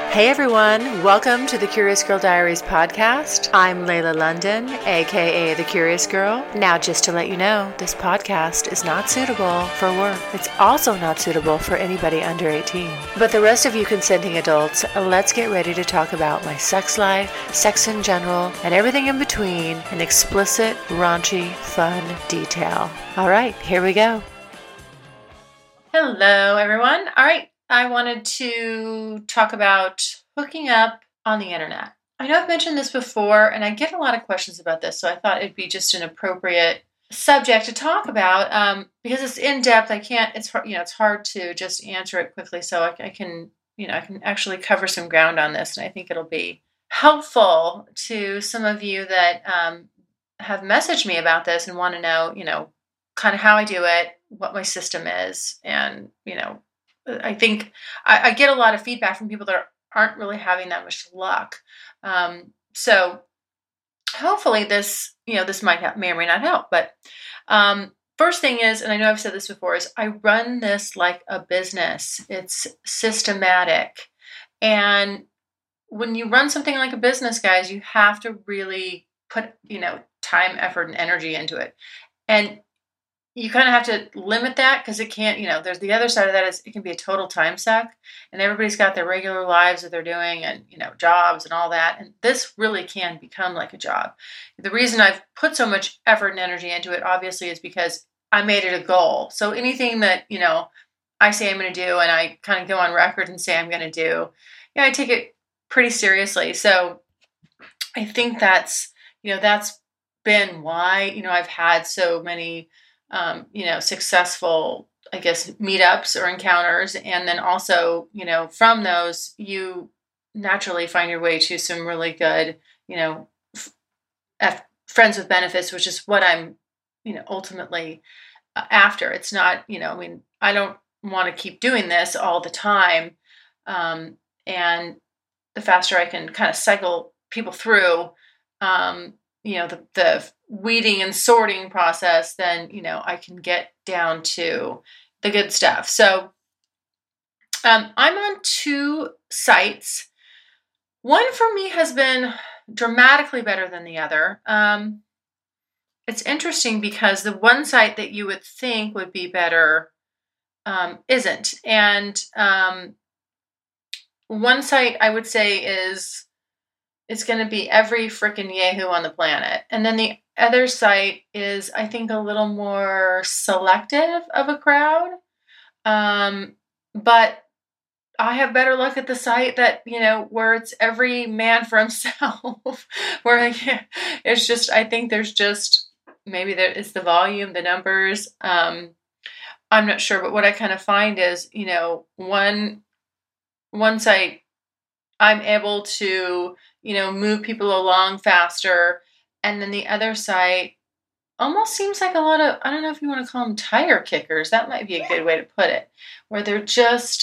Hey everyone, welcome to the Curious Girl Diaries podcast. I'm Layla London, aka The Curious Girl. Now, just to let you know, this podcast is not suitable for work. It's also not suitable for anybody under 18. But the rest of you consenting adults, let's get ready to talk about my sex life, sex in general, and everything in between in explicit, raunchy, fun detail. All right, here we go. Hello everyone. All right. I wanted to talk about hooking up on the internet. I know I've mentioned this before, and I get a lot of questions about this, so I thought it'd be just an appropriate subject to talk about because it's in depth. It's hard to just answer it quickly, so I can actually cover some ground on this, and I think it'll be helpful to some of you that have messaged me about this and want to know, kind of how I do it, what my system is, and I think I get a lot of feedback from people that aren't really having that much luck. So hopefully this may or may not help. But first thing is, and I know I've said this before, is I run this like a business. It's systematic. And when you run something like a business, guys, you have to really put, time, effort, and energy into it. And you kind of have to limit that because it can't, there's the other side of that is it can be a total time suck, and everybody's got their regular lives that they're doing and, jobs and all that. And this really can become like a job. The reason I've put so much effort and energy into it, obviously, is because I made it a goal. So anything that, I say I'm going to do and I kind of go on record and say I'm going to do, I take it pretty seriously. So I think that's been why, I've had so many successful, I guess, meetups or encounters. And then also, from those, you naturally find your way to some really good, friends with benefits, which is what I'm, ultimately after. It's not, I don't want to keep doing this all the time. And the faster I can kind of cycle people through, the weeding and sorting process, then, I can get down to the good stuff. So I'm on two sites. One for me has been dramatically better than the other. It's interesting because the one site that you would think would be better isn't. And one site I would say it's going to be every frickin' Yahoo on the planet. And then the other site is, I think, a little more selective of a crowd. But I have better luck at the site that, where it's every man for himself. Where it's just, I think there's just, maybe it's the volume, the numbers. I'm not sure. But what I kind of find is, one site, I'm able to, move people along faster. And then the other site almost seems like a lot of, I don't know if you want to call them tire kickers. That might be a good way to put it. Where they're just,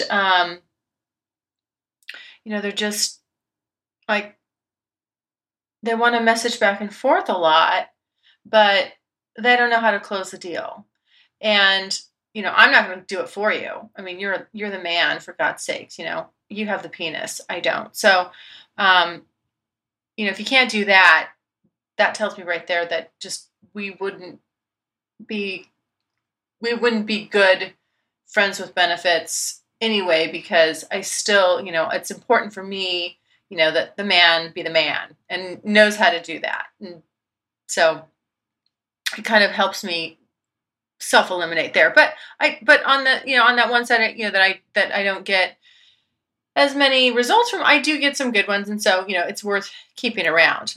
they're just like, they want to message back and forth a lot, but they don't know how to close the deal. And, I'm not going to do it for you. I mean, you're the man, for God's sakes, you have the penis. I don't. So, if you can't do that, that tells me right there that just we wouldn't be good friends with benefits anyway, because I still, it's important for me, that the man be the man and knows how to do that. And so it kind of helps me self-eliminate there. But on the, on that one side, that I don't get as many results from, I do get some good ones. And so, it's worth keeping around.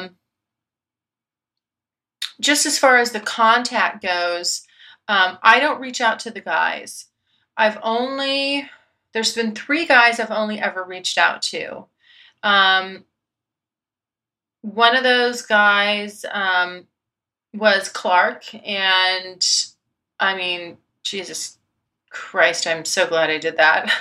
Just as far as the contact goes, I don't reach out to the guys. There's been 3 guys I've only ever reached out to. One of those guys, was Clark. And I mean, Jesus Christ, I'm so glad I did that.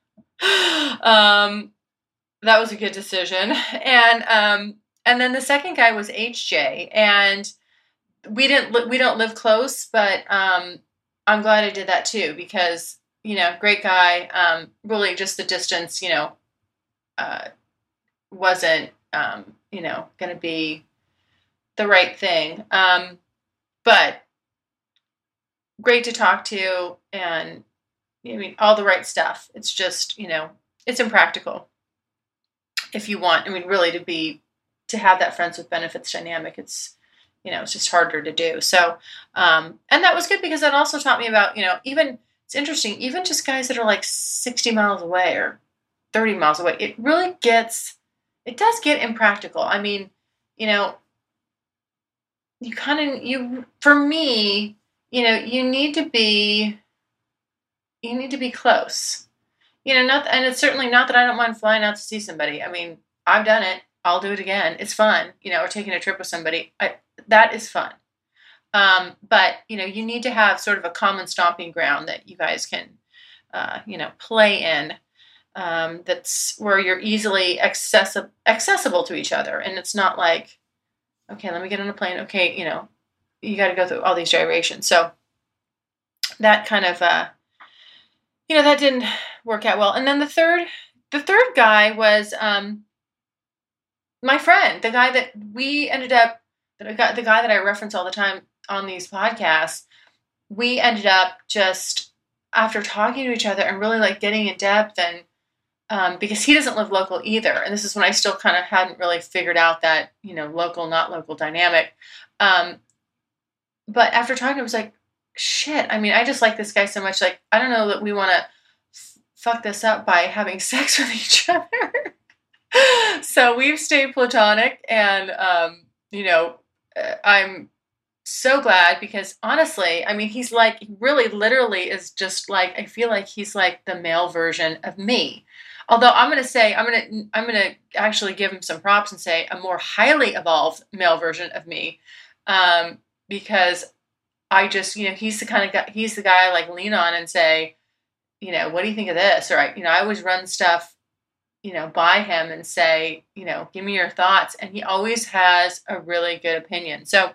That was a good decision. And then the second guy was HJ, and we don't live close, but I'm glad I did that too, because great guy. Really just the distance, wasn't, going to be the right thing. But great to talk to, and I mean, all the right stuff. It's just, it's impractical if you want, really to have that friends with benefits dynamic. It's just harder to do. So, and that was good because that also taught me about, even, it's interesting, even just guys that are like 60 miles away or 30 miles away, it does get impractical. I mean, for me, you need to be close, and it's certainly not that I don't mind flying out to see somebody. I mean, I've done it. I'll do it again. It's fun, or taking a trip with somebody. That is fun. But, you need to have sort of a common stomping ground that you guys can, play in. That's where you're easily accessible to each other. And it's not like, okay, let me get on a plane. Okay, you got to go through all these gyrations. So that kind of, that didn't work out well. And then the third guy was my friend, the guy that we ended up, the guy that I reference all the time on these podcasts. We ended up just, after talking to each other and really like getting in depth, and because he doesn't live local either. And this is when I still kind of hadn't really figured out that, local, not local dynamic. But after talking to him, I was like, shit, I mean, I just like this guy so much. Like, I don't know that we want to fuck this up by having sex with each other. So we've stayed platonic, and, I'm so glad because honestly, I mean, he's like, he really literally is just like, I feel like he's like the male version of me. Although I'm going to actually give him some props and say a more highly evolved male version of me. Because I just, he's the kind of guy, he's the guy I like lean on and say, what do you think of this? Or I always run stuff, by him and say, give me your thoughts. And he always has a really good opinion. So,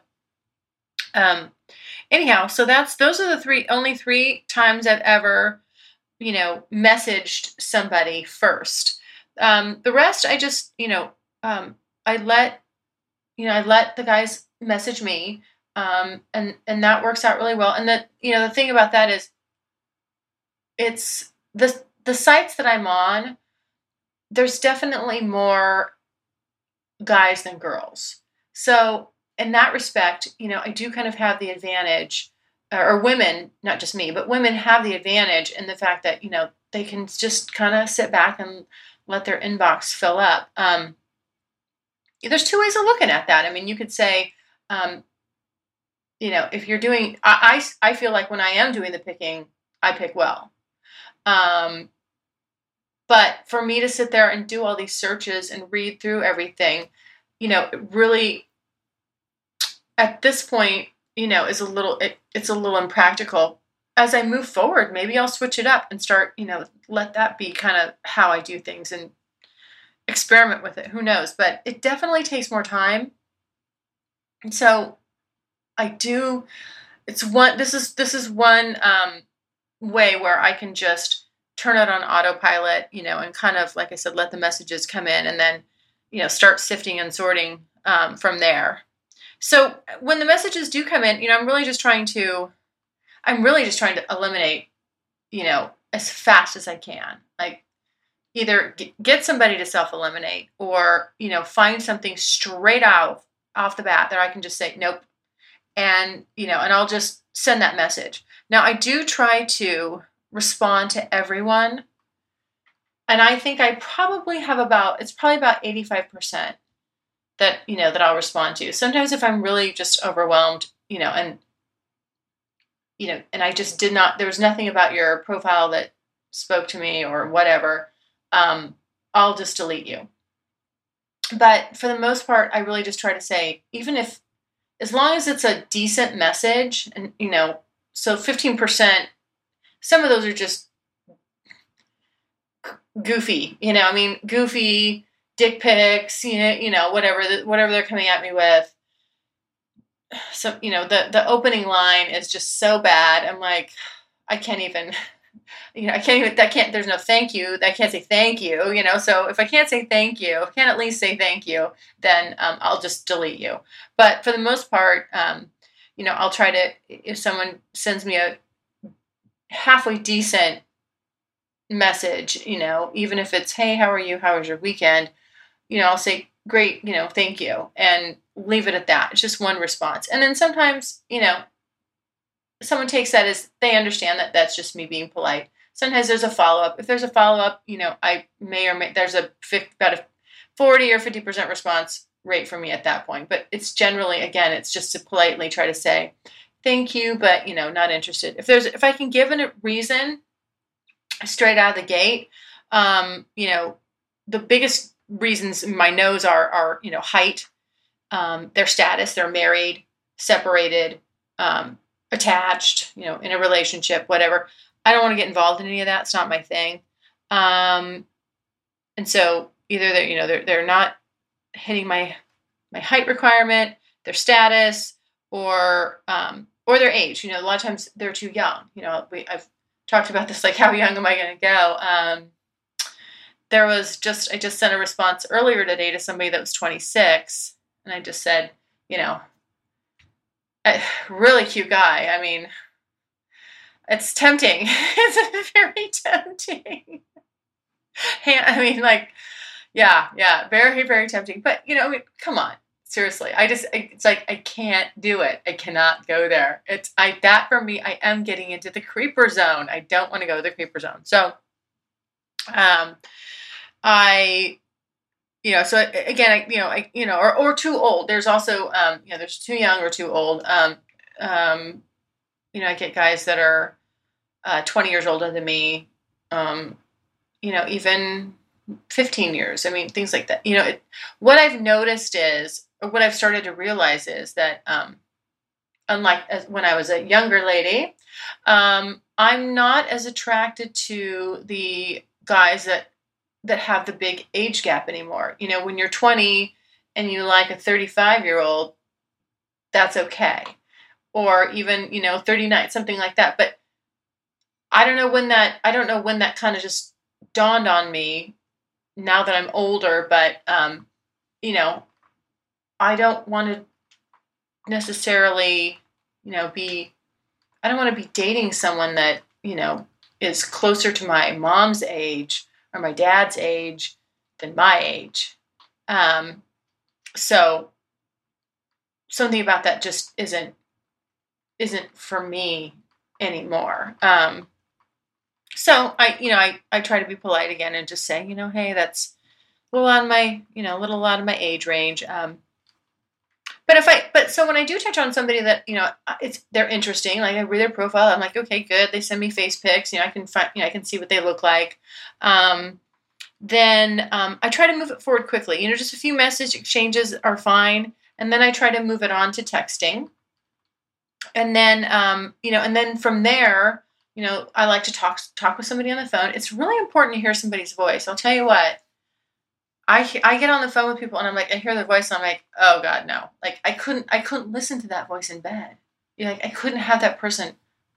anyhow, so those are the only three times I've ever, messaged somebody first. The rest, I just, I let the guys message me. And that works out really well. And the thing about that is it's the sites that I'm on, there's definitely more guys than girls. So in that respect, I do kind of have the advantage, or women, not just me, but women have the advantage in the fact that, they can just kind of sit back and let their inbox fill up. There's two ways of looking at that. I mean, you could say, if you're doing, I feel like when I am doing the picking, I pick well. But for me to sit there and do all these searches and read through everything, really at this point, is it's a little impractical. As I move forward, maybe I'll switch it up and start, let that be kind of how I do things and experiment with it. Who knows? But it definitely takes more time. And so this is one way where I can just turn it on autopilot, and kind of, like I said, let the messages come in and then, start sifting and sorting from there. So when the messages do come in, I'm really just trying to eliminate, as fast as I can. Like either get somebody to self-eliminate or, find something straight off the bat that I can just say, nope. And, and I'll just send that message. Now I do try to respond to everyone. And I think I probably have about 85% that, that I'll respond to. Sometimes if I'm really just overwhelmed, and I just there was nothing about your profile that spoke to me or whatever, I'll just delete you. But for the most part, I really just try to say, as long as it's a decent message, and, so 15%, some of those are just goofy, goofy dick pics, whatever they're coming at me with. So, the opening line is just so bad. I'm like, I can't even, there's no thank you. I can't say thank you, so if I can't say thank you, if I can't at least say thank you, then I'll just delete you. But for the most part, I'll try to, if someone sends me a halfway decent message, even if it's, hey, how are you? How was your weekend? I'll say, great, thank you, and leave it at that. It's just one response. And then sometimes, someone takes that as they understand that that's just me being polite. Sometimes there's a follow-up. If there's a follow-up, I may or may, there's about a 40 or 50% response rate for me at that point. But it's generally, again, it's just to politely try to say, thank you, but, not interested. If I can give a reason straight out of the gate, the biggest reasons my no's are height, their status, they're married, separated, attached, in a relationship, whatever. I don't want to get involved in any of that. It's not my thing. And so either they're not hitting my height requirement, their status, or their age. A lot of times they're too young. I've talked about this, like, how young am I going to go? I just sent a response earlier today to somebody that was 26, and I just said, a really cute guy. I mean, it's tempting. It's very tempting. Yeah, very, very tempting. But, come on, seriously. It's like, I can't do it. I cannot go there. That for me, I am getting into the creeper zone. I don't want to go to the creeper zone. So, or too old. There's also, there's too young or too old. I get guys that are 20 years older than me, even 15 years. I mean, things like that. What I've noticed is, or what I've started to realize is that, unlike when I was a younger lady, I'm not as attracted to the guys that have the big age gap anymore. When you're 20 and you like a 35-year-old, that's okay. Or even, 39, something like that. But I don't know when that kind of just dawned on me now that I'm older, but, I don't want to necessarily, I don't want to be dating someone that, is closer to my mom's age or my dad's age than my age. So something about that just isn't for me anymore. So I try to be polite again and just say, hey, that's a little out of my age range. So when I do touch on somebody that, they're interesting, like I read their profile, I'm like, okay, good. They send me face pics, I can find, I can see what they look like. Then I try to move it forward quickly. Just a few message exchanges are fine. And then I try to move it on to texting. And then, and then from there, I like to talk with somebody on the phone. It's really important to hear somebody's voice. I'll tell you what, I get on the phone with people and I'm like, I hear their voice and I'm like, oh God, no. Like I couldn't listen to that voice in bed. I couldn't have that person.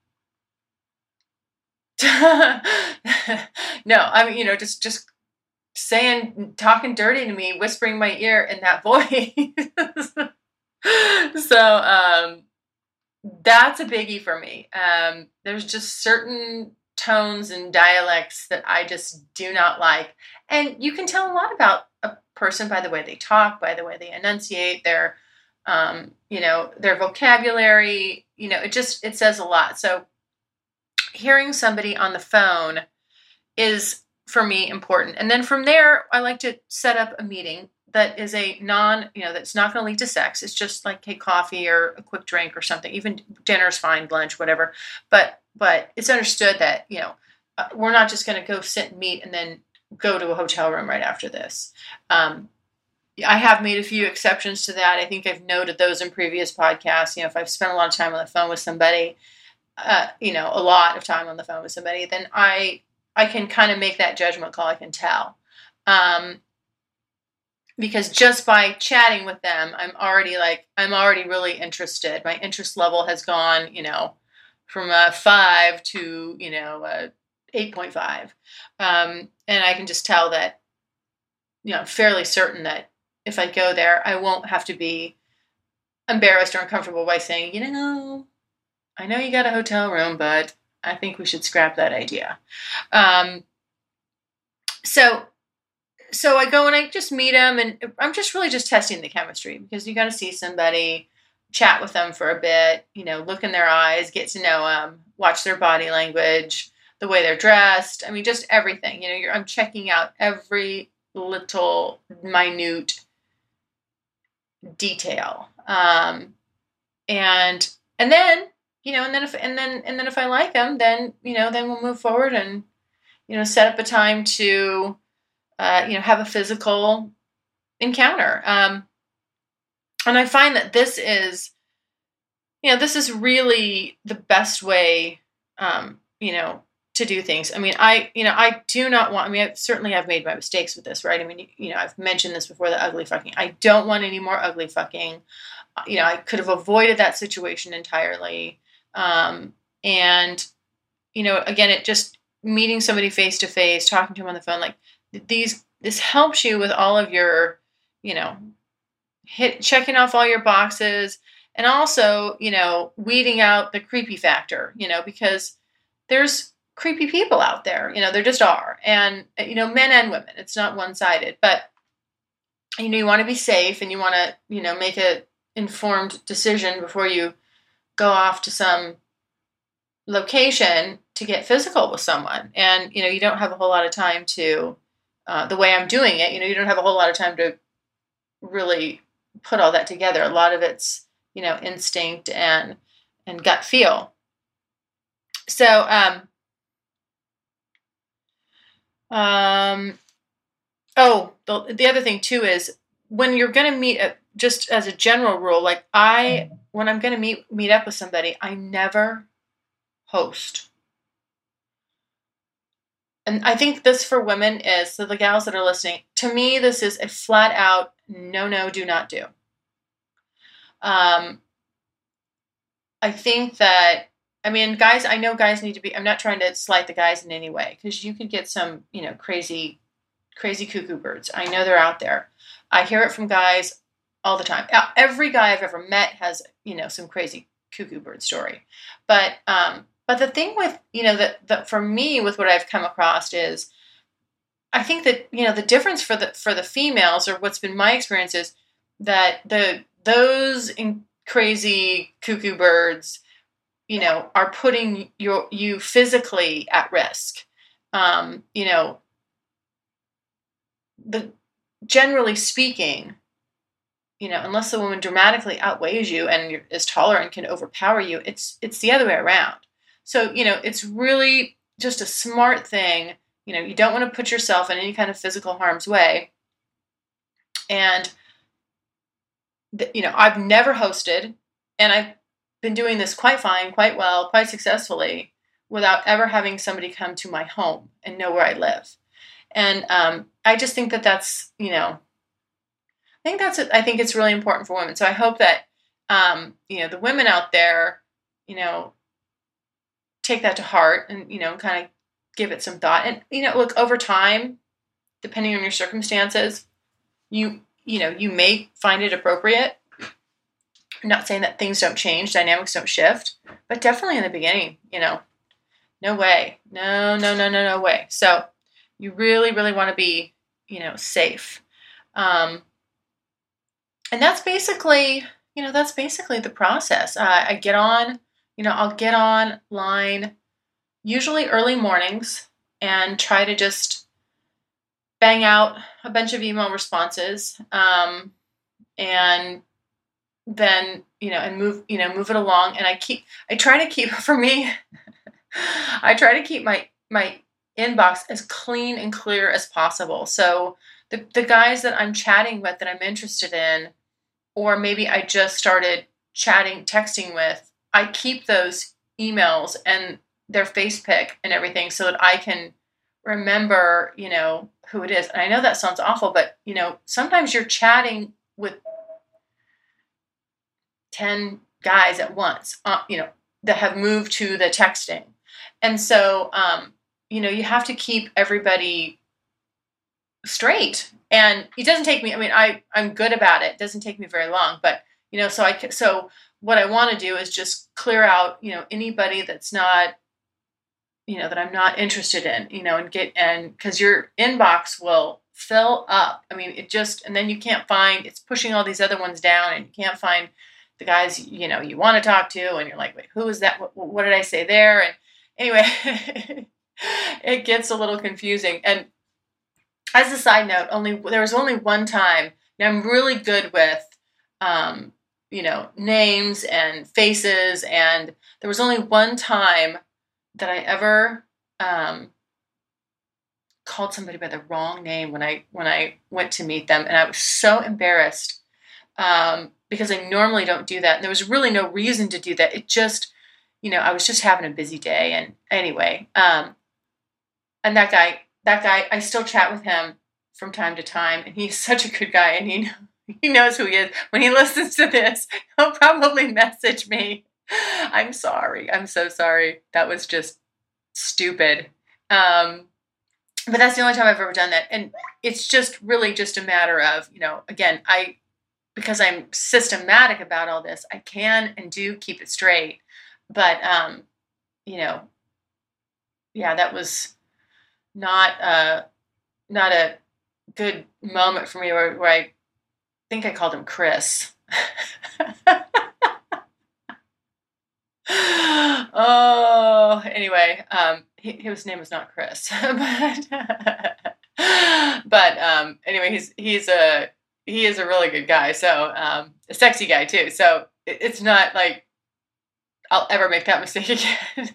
No, I mean, just talking dirty to me, whispering in my ear in that voice. So, that's a biggie for me. There's just certain tones and dialects that I just do not like. And you can tell a lot about a person by the way they talk, by the way they enunciate, their vocabulary, it says a lot. So hearing somebody on the phone is, for me, important. And then from there, I like to set up a meeting that is that's not going to lead to sex. It's just like, hey, coffee or a quick drink or something. Even dinner's fine, lunch, whatever. But it's understood that, we're not just going to go sit and meet and then go to a hotel room right after this. I have made a few exceptions to that. I think I've noted those in previous podcasts. If I've spent a lot of time on the phone with somebody, a lot of time on the phone with somebody, then I can kind of make that judgment call. I can tell. Because just by chatting with them, I'm already really interested. My interest level has gone, from a 5 to, 8.5. And I can just tell that, I'm fairly certain that if I go there, I won't have to be embarrassed or uncomfortable by saying, I know you got a hotel room, but I think we should scrap that idea. So I go and I just meet them, and I'm just really just testing the chemistry, because you got to see somebody, chat with them for a bit, look in their eyes, get to know them, watch their body language, the way they're dressed. I mean, just everything. I'm checking out every little minute detail. And then, if I like them, then we'll move forward and, set up a time to, have a physical encounter. And I find that this is really the best way, to do things. I mean, I do not want, I certainly have made my mistakes with this, right? I mean, I've mentioned this before, the ugly fucking. I don't want any more ugly fucking. I could have avoided that situation entirely. And, again, it just meeting somebody face to face, talking to them on the phone, like this helps you with all of your, checking off all your boxes, and also, weeding out the creepy factor, because there's creepy people out there, there just are. And, men and women, it's not one-sided, but, you want to be safe, and you want to, make a informed decision before you go off to some location to get physical with someone. And, you don't have a whole lot of time to, the way I'm doing it, you don't have a whole lot of time to really put all that together. A lot of it's, instinct and gut feel. So, the other thing too is, when you're going to meet, just as a general rule, like when I'm going to meet up with somebody, I never host. And I think this for women is, so the gals that are listening, to me, this is a flat out no, do not do. I think that, guys, I know guys need to be, I'm not trying to slight the guys in any way, because you could get some, crazy cuckoo birds. I know they're out there. I hear it from guys all the time. Every guy I've ever met has, some crazy cuckoo bird story. But the thing with, that for me, with what I've come across is, I think that, the difference for the females, or what's been my experience, is that those crazy cuckoo birds, are putting you physically at risk. Generally speaking, unless the woman dramatically outweighs you and is taller and can overpower you, it's the other way around. So, it's really just a smart thing. You don't want to put yourself in any kind of physical harm's way. And, I've never hosted, and I've been doing this quite fine, quite well, quite successfully, without ever having somebody come to my home and know where I live. And I just think that that's, I think it's really important for women. So I hope that, the women out there, take that to heart, and, kind of give it some thought. And, look, over time, depending on your circumstances, you may find it appropriate. I'm not saying that things don't change, dynamics don't shift, but definitely in the beginning, no way. No way. So you really, really want to be, safe. And that's basically, the process. I get on, I'll get online, usually early mornings, and try to just bang out a bunch of email responses, and then, and move it along. And I try to keep, for me, I try to keep my inbox as clean and clear as possible. So the guys that I'm chatting with, that I'm interested in, or maybe I just started texting with, I keep those emails and their face pic and everything, so that I can remember, who it is. And I know that sounds awful, but, sometimes you're chatting with 10 guys at once, that have moved to the texting. And so, you have to keep everybody straight. And it doesn't take me, I mean, I'm good about it. It doesn't take me very long, but so what I want to do is just clear out, anybody that's not, that I'm not interested in, and because your inbox will fill up. I mean, and then you can't it's pushing all these other ones down, and you can't find the guys, you want to talk to, and you're like, wait, who is that? What did I say there? And anyway, it gets a little confusing. And as a side note, there was only one time. Now, I'm really good with, names and faces, and there was only one time that I ever called somebody by the wrong name when I went to meet them, and I was so embarrassed because I normally don't do that. And there was really no reason to do that. It just, I was just having a busy day, and anyway, and that guy, I still chat with him from time to time, and he's such a good guy, and he knows who he is. When he listens to this, he'll probably message me. I'm sorry. I'm so sorry. That was just stupid. But that's the only time I've ever done that. And it's just really just a matter of, again, because I'm systematic about all this, I can and do keep it straight. But, yeah, that was not a good moment for me where I think I called him Chris. Oh, anyway, his name was not Chris, but anyway, he is a really good guy. So, a sexy guy too. So it's not like I'll ever make that mistake again.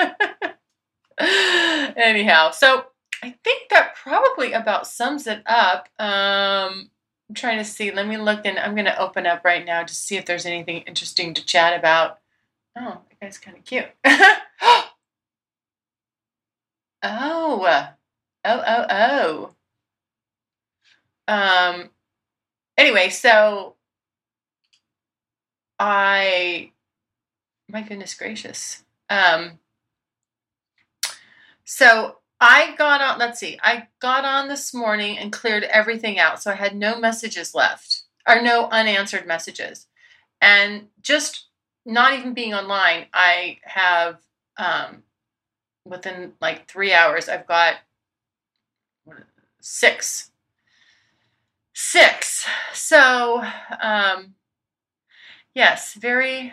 Anyhow, so I think that probably about sums it up. I'm trying to see. Let me look, and I'm going to open up right now to see if there's anything interesting to chat about. Oh, that guy's kind of cute. Oh. Anyway, so my goodness gracious. So I got on, let's see, I got on this morning and cleared everything out. So I had no messages left, or no unanswered messages. And just not even being online, I have, within like 3 hours, I've got six. So, yes, very,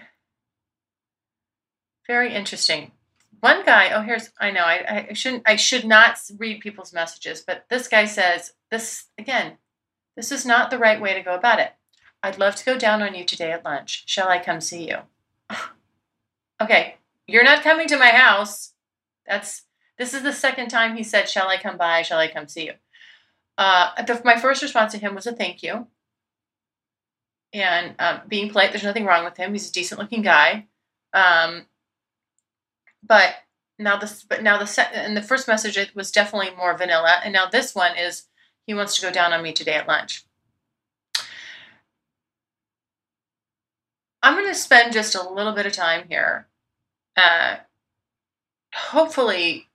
very interesting. One guy, I should not read people's messages, but this guy says, this is not the right way to go about it. I'd love to go down on you today at lunch. Shall I come see you? Okay, you're not coming to my house. This is the second time he said, shall I come by? Shall I come see you? My first response to him was a thank you. And being polite, there's nothing wrong with him. He's a decent looking guy. But the first message it was definitely more vanilla, and now this one is he wants to go down on me today at lunch. I'm going to spend just a little bit of time here, hopefully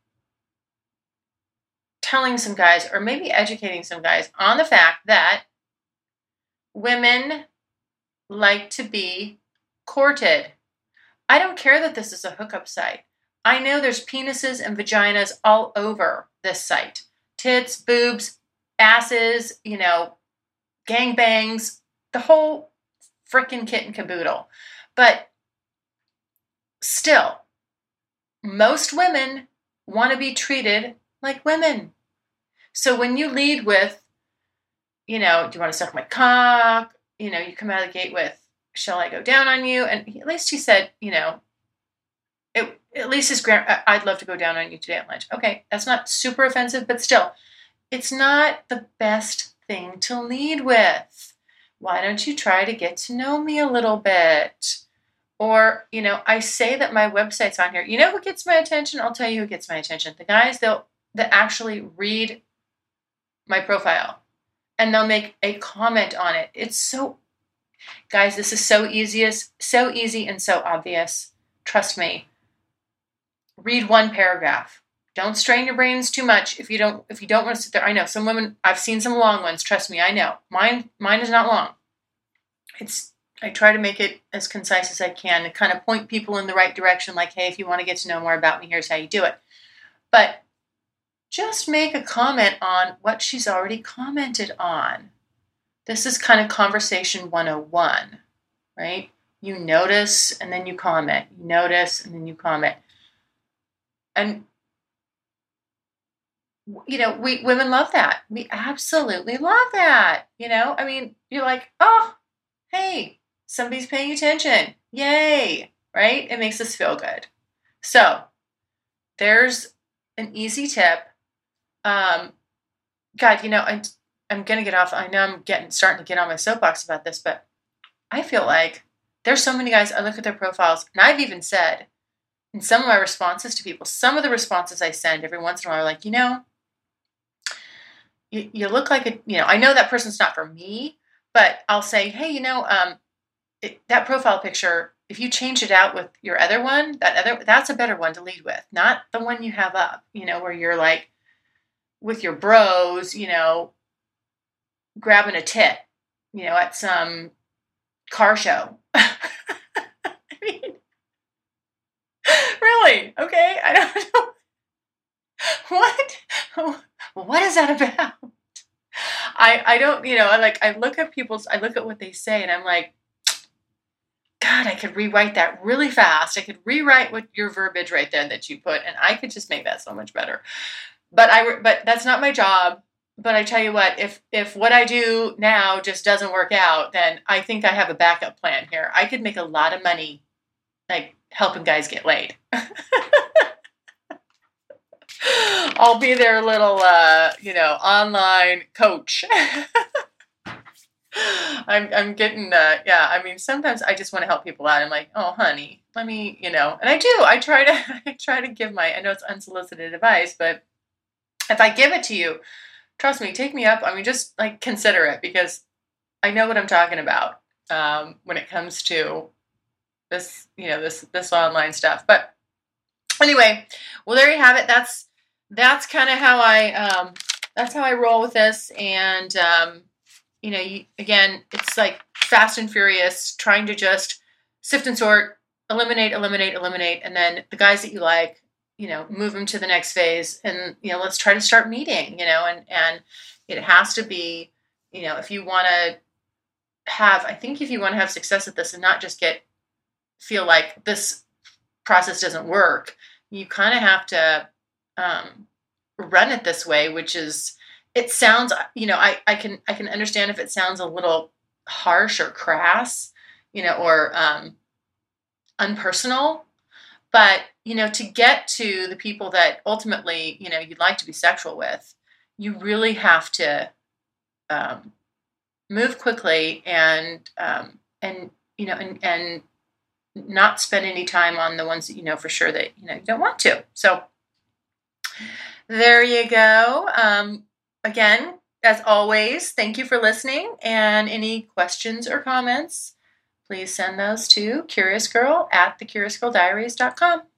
telling some guys, or maybe educating some guys on the fact that women like to be courted. I don't care that this is a hookup site. I know there's penises and vaginas all over this site. Tits, boobs, asses, gangbangs, the whole frickin' kit and caboodle. But still, most women want to be treated like women. So when you lead with, do you want to suck my cock? You come out of the gate with, shall I go down on you? And at least he said, at least I'd love to go down on you today at lunch. Okay, that's not super offensive, but still, it's not the best thing to lead with. Why don't you try to get to know me a little bit? Or, I say that my website's on here. You know who gets my attention? I'll tell you who gets my attention. The guys that actually read my profile, and they'll make a comment on it. Guys, this is so easy and so obvious. Trust me. Read one paragraph. Don't strain your brains too much if you don't want to sit there. I know some women, I've seen some long ones, trust me, I know. Mine is not long. I try to make it as concise as I can to kind of point people in the right direction, like, hey, if you want to get to know more about me, here's how you do it. But just make a comment on what she's already commented on. This is kind of conversation 101, right? You notice and then you comment. You notice and then you comment. And women love that. We absolutely love that. I mean, you're like, oh, hey, somebody's paying attention. Yay, right? It makes us feel good. So there's an easy tip. God, I'm going to get off. I know I'm starting to get on my soapbox about this, but I feel like there's so many guys, I look at their profiles, and I've even said in some of my responses to people, some of the responses I send every once in a while are like, you look like I know that person's not for me, but I'll say, hey, that profile picture, if you change it out with your other one, that's a better one to lead with, not the one you have up, where you're like with your bros, grabbing a tit, at some car show. I mean, really? Okay. I don't know. What is that about? I don't, I look at what they say and I'm like, God, I could rewrite that really fast. I could rewrite what your verbiage right there that you put, and I could just make that so much better. But that's not my job. But I tell you what, if what I do now just doesn't work out, then I think I have a backup plan here. I could make a lot of money, like helping guys get laid. I'll be their little, online coach. I'm getting, I mean, sometimes I just want to help people out. I'm like, oh, honey, let me, and I do. I try to give I know it's unsolicited advice, but if I give it to you, trust me, take me up. I mean, just like consider it, because I know what I'm talking about when it comes to this, this online stuff. But anyway, well, there you have it. That's kind of how I roll with this. And, again, it's like fast and furious, trying to just sift and sort, eliminate. And then the guys that you like, move them to the next phase, and, let's try to start meeting, and it has to be, if you want to have success at this and not just feel like this process doesn't work, you kind of have to run it this way, which is, it sounds, I can understand if it sounds a little harsh or crass, or unpersonal, but, to get to the people that ultimately, you'd like to be sexual with, you really have to move quickly and not spend any time on the ones that you know for sure that, you don't want to. So there you go. Again, as always, thank you for listening, and any questions or comments, please send those to curiousgirl@thecuriousgirldiaries.com.